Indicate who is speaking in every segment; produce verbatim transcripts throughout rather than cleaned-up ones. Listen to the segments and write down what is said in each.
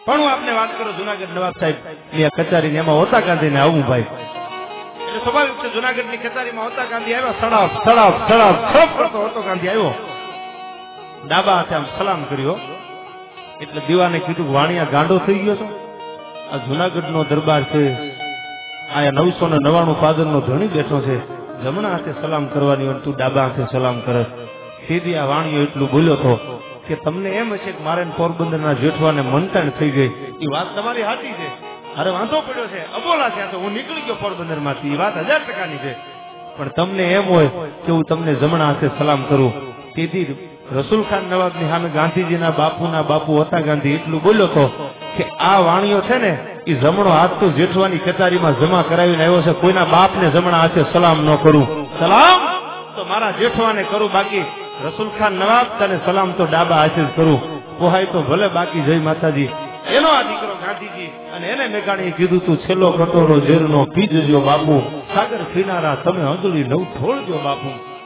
Speaker 1: પણ હું આપને વાત કરું જુનાગઢ નવાબ સાહેબ ની કચેરી એમાં હોતા ગાંધી ને આવું ભાઈ એટલે સ્વાભાવિક છે જુનાગઢ ની કચેરીમાં હોતા ગાંધી આવ્યા સડાવ સડાવ સડાવ સડાવ કરતો હોતો ગાંધી આવ્યો ડાબા હાથે આમ સલામ કર્યો એટલે દીવાને કીધું વાણિયા ગાંડો થઈ ગયો તો આ જુનાગઢ નો દરબાર છે આ નવસો ને નવાણું પાદર નો ધણી બેઠો છે જમણા હાથે સલામ કરવાની હોય તું ડાબા હાથે સલામ કરે સીધી આ વાણિયો એટલું બોલ્યો તો કે તમને એમ હશે કે મારે પોરબંદર ના જેઠવાને મનતાણ થઈ ગઈ એ વાત તમારી સાચી છે અરે વાંધો પડ્યો છે અબોલા છે તો હું નીકળી ગયો પોરબંદર માંથી એ વાત હજાર ટકાની છે પણ તમને એમ હોય કે હું તમને જમણા હાથે સલામ કરું તેથી રસૂલ ખાન નવાબ ની સામે ગાંધીજીના બાપુના બાપુ હતા ગાંધી એટલું બોલ્યો તો કે આ વાણિયો છે ને એ જમણો હાથ તો જેઠવાની કતારીમાં જમા કરાવીને આવ્યો છે કોઈના બાપને જમણા હાથે સલામ ન કરું સલામ તો મારા જેઠવાને કરું બાકી રસૂલ ખાન નવાબ તને સલામ તો ડાબા હાથે જ કરું પોહાય તો ભલે બાકી જય માતાજી એનો આ દીકરો ગાંધીજી અને એને મેઘાણીએ કીધું તું છેલ્લો કટોરો ઝેરનો પીજજો બાપુ સાગર પીનારા તમે હંજળી નવ થોડજો બાપુ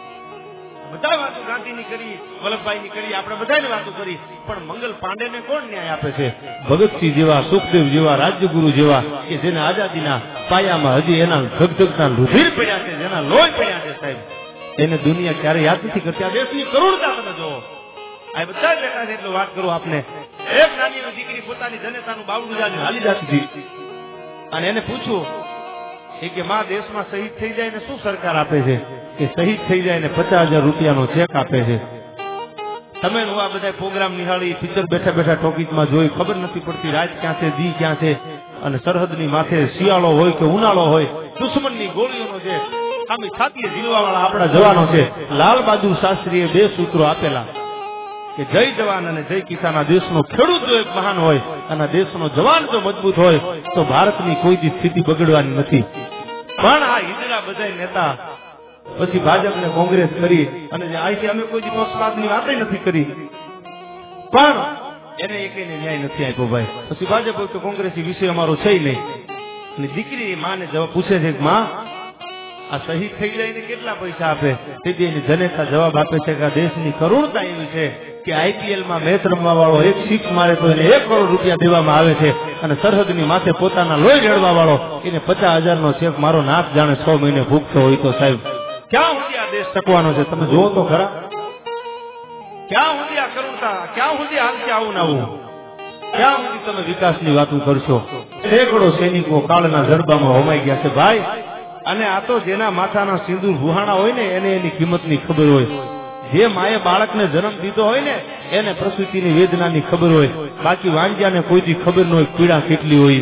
Speaker 1: બધા વાતો ગાંધીની કરી વલ્લભભાઈ ની કરી આપણે બધાની વાતો કરી પણ મંગલ પાંડે ને કોણ ન્યાય આપે છે ભગતસિંહ જેવા સુખદેવ જેવા રાજ્યગુરુ જેવા કે જેના આઝાદીના પાયામાં હજી એના ધગધગતા રુધિર પડ્યા છે જેના લોહી પડ્યા છે સાહેબ એને દુનિયા ક્યારે યાદ નથી કરતી આ દેશની કરુણતા તમે જોવો આ બધા જ બેઠા છે એટલે વાત કરું આપને એક નાની દીકરી પોતાની જનતાનું બાવડું જાજી હાલી જતી હતી અને એને પૂછ્યું એ કે માં દેશમાં શહીદ થઈ જાય ને શું સરકાર આપે છે કે શહીદ થઈ જાય ને પચાસ હજાર રૂપિયાનો ચેક આપે છે તમે હું આ બધા પ્રોગ્રામ નિહાળી પિક્ચર બેઠા બેઠા ટોકીજમાં જોઈ ખબર નથી પડતી રાત ક્યાં છે દી ક્યાં છે અને સરહદની માથે શિયાળો હોય કે ઉનાળો હોય દુશ્મનની ગોળીઓનો જે સામે છાતીએ ઝીલવા વાળા આપણા જવાનો છે લાલ બહાદુર શાસ્ત્રીએ બે સૂત્રો આપેલા કે જય જવાન અને જય કિસાન દેશનો ખેડૂત જો એક મહાન હોય અને દેશનો જવાન જો મજબૂત હોય તો ભારતની કોઈ દી સ્થિતિ બગડવાની નથી પણ આ હિજડા બધા નેતા પછી ભાજપ ને કોંગ્રેસ કરી અને અહીંથી અમે કોઈ પક્ષપાતની વાત નથી કરી પણ એને એકને ન્યાય નથી આપ્યો ભાઈ પછી ભાજપ તો કોંગ્રેસ વિષય અમારો છે નહીં અને દીકરી માને જવાબ પૂછે છે કે માં આ શહીદ થઈ જાય ને કેટલા પૈસા આપે તેથી એની જનેતા જવાબ આપે છે કે આ દેશની કરુણતા એવી છે કે આઈપીએલ માં મેચ રમવા વાળો એક સિક્સ મારે તો એને એક કરોડ રૂપિયા દેવામાં આવે છે અને સરહદની માથે પોતાના લોહી રેડવા વાળો એને પચાસ હજાર નો ચેક મારો નાક જાણે છ મહિને ભૂખતો હોય તો સાહેબ ક્યાં સુધી આ દેશ ટકવાનો છે તમે જોવો તો ખરા ક્યાં સુધી આ કરુણતા ક્યાં સુધી હાલશે આવું ને આવું ક્યાં સુધી તમે વિકાસની વાતો કરશો સેંકડો સૈનિકો કાળના જડબામાં હોમાઈ ગયા છે ભાઈ અને આ તો જેના માથાના સિંદૂર ભુહાણા હોય ને એને એની કિંમતની ખબર હોય જે માએ બાળકને જન્મ દીધો હોય ને એને પ્રસૂતિની વેદનાની ખબર હોય બાકી વાંજ્યાને કોઈથી ખબર ન હોય પીડા કેટલી હોય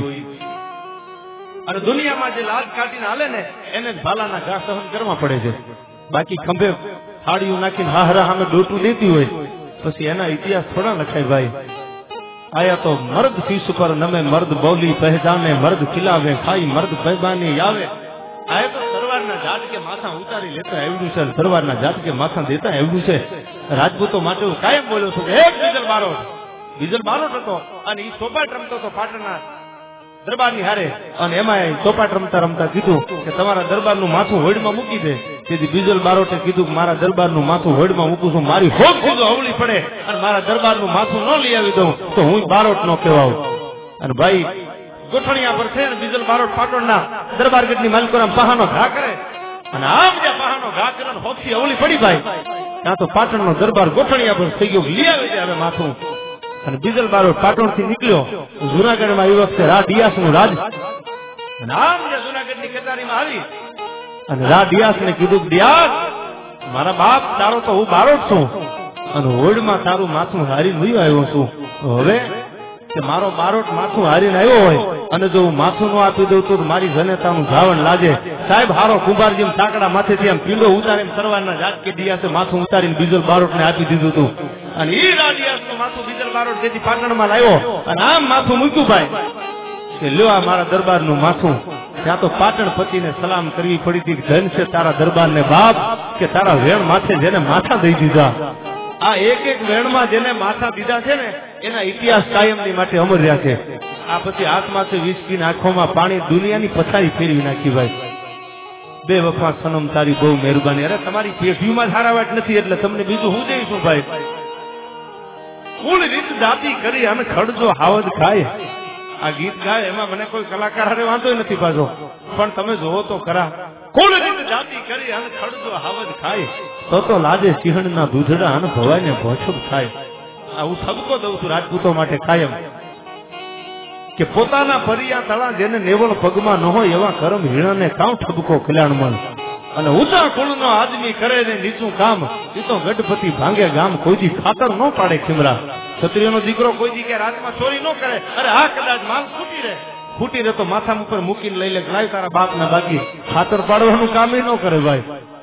Speaker 1: અને દુનિયામાં જે લાજ કાઢીને હાલે ને એને ભાલાના ઘા સહન કરવા પડે છે બાકી ખંભે થાળીઓ નાખીને હાહરા સામે ડોટું દેતી હોય પછી એના ઇતિહાસ થોડા લખાય ભાઈ આયા તો મર્દ ફીસ પર નમે મર્દ બોલી પહેચાને મર્દ ખિલાવે ખાઈ મર્દ પૈબાની આવે આયા તો સરવારના ઝાટકે માથા ઉતારી લેતા એવડું છે સરવારના ઝાટકે માથા દેતા એવડું છે રાજપૂતો માટે હું કાયમ બોલ્યો છું કે એક બીજલ બારોટ બીજલ બારોટ હતો અને એ ચોપાટ રમતો હતો પાટણના દરબારની હારે અને એમાં ચોપાટ રમતા રમતા કીધું કે તમારા દરબારનું માથું હોડમાં મૂકી દે તેથી બીજલ બારોટે કીધું કે મારા દરબારનું માથું હોડમાં મૂકું છું મારી હોક સીધો હવળી પડે અને મારા દરબારનું માથું ન લઈ આવી દઉં તો હું બારોટ નો કહેવાઉં અને ભાઈ ગોઠણિયા પર છે ને બીજલ બારોટ પાટણના દરબારગઢની માલકોરામ પહાનો ઘા કરે અને આમ જ્યાં પહાનો ઘા કરે હોકથી હવળી પડી ભાઈ ત્યાં તો પાટણનો દરબાર ગોઠણિયા પર થઈ ગયો લઈ આવી જાય હવે માથું અને બીજલ બારોટ પાટણ થી નીકળ્યો જુનાગઢમાં એ વખતે રા ડિયાસ નું રાજ અને આમ જ્યાં જુનાગઢની કચેરીમાં આવી અને રા ડિયાસ ને કીધું ડિયાસ મારા બાપ તારો તો હું બારોટ છું અને હોડમાં તારું માથું હારી લઈ આવ્યો છું હવે કે મારો બારોટ માથું હારીને આવ્યો હોય અને જો હું માથું ન આપી દઉં તો મારી જનેતાનું ધાવણ લાગે સાહેબ હારો કુંભાર જેમ સાંકડા માથેથી આમ પીંડો ઉતારીને સરવારના જાટકે ડિયાસે માથું ઉતારીને બીજલ બારોટ ને આપી દીધું હતું અને એ રાડિયાસનું માથું બીજલ બારોટ જેથી પાટણમાં લાવ્યો અને આમ માથું મૂક્યું ભાઈ કે લ્યો આ મારા દરબારનું માથું ત્યાં તો પાટણ પતિને સલામ કરવી પડી હતી ધન છે તારા દરબારને બાપ કે તારા વેણ માથે જેને માથા દઈ દીધા આ એક એક વેણમાં જેને માથા દીધા છે ને એના ઇતિહાસ કાયમની માટે અમર રહ્યા છે આ પછી હાથમાંથી વિસ્કી આંખોમાં પાણી દુનિયાની પથારી ફેરવી નાખી ભાઈ બે વફા સનમ તારી બહુ મહેરબાની અરે તમારી પેઢીમાં હારાવાટ નથી એટલે તમને બીજું હું જઈશું ભાઈ કુળ રીત જાતિ કરી અને ખડજો હાવજ ખાય. આ ગીત ગાય એમાં મને કોઈ કલાકાર હારે વાંધો નથી પાછો, પણ તમે જોવો તો ખરા, કુળ રીત જાતિ કરી અને ખડજો હાવજ ખાય, તો તો લાજે સિંહણના દૂધડા અને ભવાઈને ભોછબ થાય. આ હું ઠપકો દઉં છું રાજપૂતો માટે કાયમ, કે પોતાના પરિયા તળા જેને નેવળ પગમાં ન હોય એવા કરમ હીણાને કાં ઠપકો કલ્યાણ મન. અને ઊંચા કુળનો આદમી કરે ને નીચું કામ, એ તો ગઢપતિ ભાંગે ગામ, કોઈ દી ખાતર ન પાડે ખીમરા. ક્ષત્રિયનો દીકરો કોઈ દી કે રાતમાં ચોરી ન કરે, અરે આ કદાચ માલ ફૂટી રહે ફૂટી રહે તો માથા ઉપર મૂકીને લઈ લે, લાય તારા બાપ ના બાકી, ખાતર પાડવાનું કામ ન કરે ભાઈ.